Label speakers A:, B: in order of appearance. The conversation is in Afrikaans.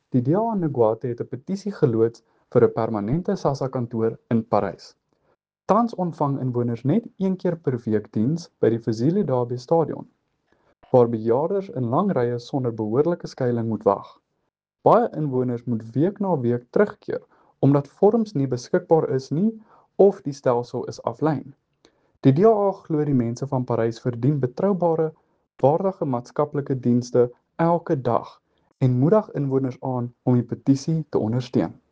A: Die DA in Nguate het 'n petisie geloods vir 'n permanente SASSA-kantoor in Parys. Tans ontvang inwoners net 1 keer per week diens by die Fazili-Dabe stadion, waar bejaardes in lang rye sonder behoorlike skuiling moet wag. Baie inwoners moet week na week terugkeer omdat vorms nie beskikbaar is nie of die stelsel is aflyn. Die DA glo die mense van Parys verdien betroubare, waardige maatskaplike dienste elke dag en moedig inwoners aan om die petisie te ondersteun.